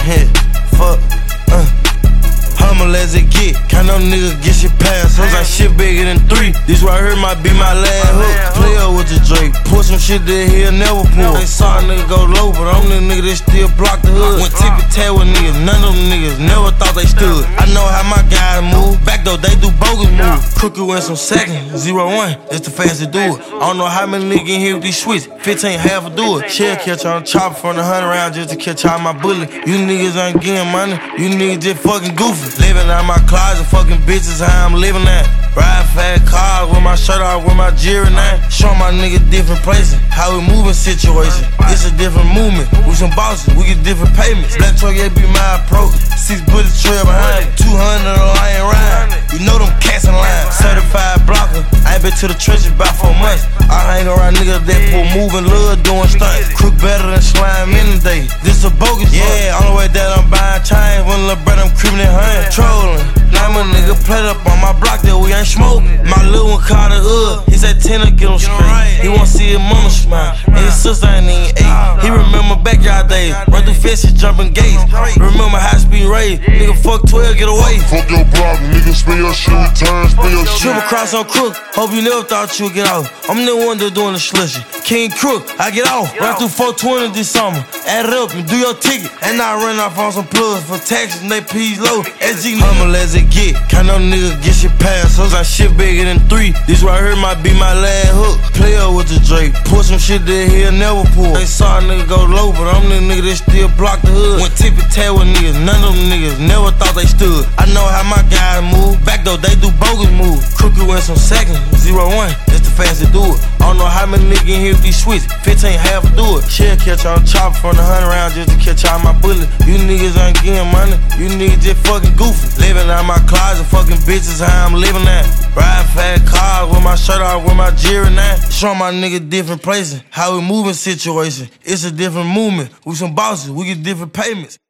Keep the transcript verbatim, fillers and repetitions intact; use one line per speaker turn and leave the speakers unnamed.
Hit, fuck, uh. Humble as it get, count them niggas get shit past. Hoes like shit bigger than three. This right here might be my last hook. Play up with the Drake, pour some shit that he'll never pull. They saw a nigga go low, but I'm the nigga that still block the hood. Went tippy tail with niggas, none of them niggas never thought they stood. I know how my guys move, back though they do bogus moves. Crooked went some second, zero one, that's the fastest do it. I don't know how many niggas in here with these switch, fifteen half a do it. Shell catch on chopper from the hundred round just to catch all my bullet. You niggas ain't getting money, you niggas just fucking goofy. Living out my closet, fucking bitches, how I'm living at. Ride fat cars with my shirt off, with my jewelry now. Show my nigga different places, how we moving situation. It's a different movement, we some bosses, we get different payments. Black truck, yeah, be my approach. Six bullets trail behind it, two hundred, I ain't riding. You know them cats in line. Certified blocker, I ain't been to the trenches about four months. I hang around niggas that for moving, love doing stunts. Crook better than slime any day. This a bogus, yeah. On the way that I'm buying chains, when little brother I'm creeping in hand. Trolling. Now my nigga played up on my block that we ain't smoking. My little one called it up. He said ten to get him straight. He wanna see his mama smile, and his sister ain't even eight. He remember backyard days, run through fences, jumping gates. Remember high speed race, nigga fuck twelve, get away.
Fuck your block, nigga, spin your shit, return, spin your shit.
Triple cross on Crook, hope you never thought you would get off. I'm the one that doing the slushy. King Crook, I get off. Run through four twenty this summer. Add it up and do your ticket. And I run off on some plugs for taxes and they P's low. S G humble as it get, count them niggas get shit past. Hoes like shit bigger than three. This right here might be my last hook. Play up with the Drake, pour some shit that he'll never pull. They saw a nigga go low, but I'm the nigga that still block the hood. Went tippy tail with niggas, none of them niggas never thought they stood. I know how my guys move, back though they do bogus moves. Crooked went some second, zero one, that's the fastest do it. I don't know how many niggas in here with these switch, fifteen half a do it. Shell catch on chopper from the hundred round just to catch all my bullets. You niggas ain't getting money, you niggas just fucking goofy. Living out my closet, fucking bitches, how I'm living at. Ride fat cars with my shirt off, with my jewelry now. Show my nigga different places, how we moving situation. It's a different movement, we some bosses, we get different payments.